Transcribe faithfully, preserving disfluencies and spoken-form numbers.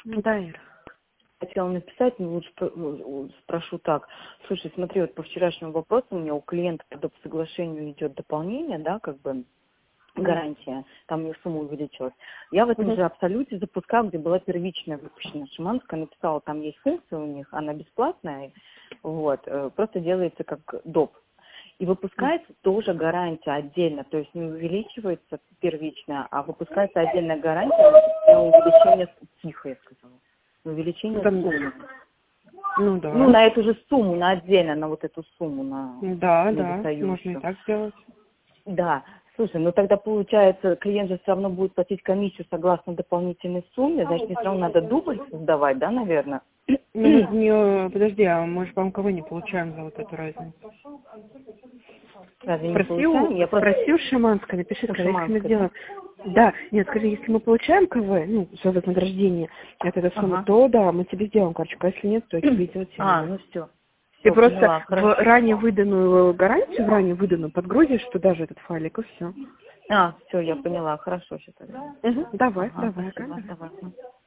Да, Ира. Хотела написать, но лучше про- спрошу так. Слушай, смотри, вот по вчерашнему вопросу у меня у клиента по доп. Соглашению идет дополнение, да, как бы гарантия, там у нее сумма увеличилась. Я в этом Мгм. же абсолюте запускала, где была первичная выпущена Шиманская, написала, там есть функция у них, она бесплатная, вот, э, просто делается как доп. И выпускается тоже гарантия отдельно, то есть не увеличивается первичная, а выпускается отдельная гарантия на увеличение, тихо я сказала, на Ну, увеличение там, суммы. ну Ну, да. на эту же сумму, на отдельно, на вот эту сумму, на Да, да, можно и недостающую. так сделать. Да, слушай, ну тогда получается, клиент же все равно будет платить комиссию согласно дополнительной сумме, значит, мне все равно надо дубль создавать, да, наверное? Ну, мы не, подожди, а мы же, по-моему, кого не получаем за вот эту разницу. Разве не Спроси у, получаем? Я просто спроси у Шиманской, напиши, у скажи, если мы Шиманской, да? сделаем. Да, нет, скажи, если мы получаем КВ, ну, за вознаграждение, это эта сумма, Ага. то да, мы тебе сделаем карточку, а если нет, то я тебе делать не А, буду. ну все. Ты Все, просто поняла, в хорошо. ранее выданную гарантию, в ранее выданную подгрузишь туда же этот файлик, и все. А, все, я поняла, хорошо сейчас тогда. Угу, давай, Ага, давай, спасибо, Катя. давай.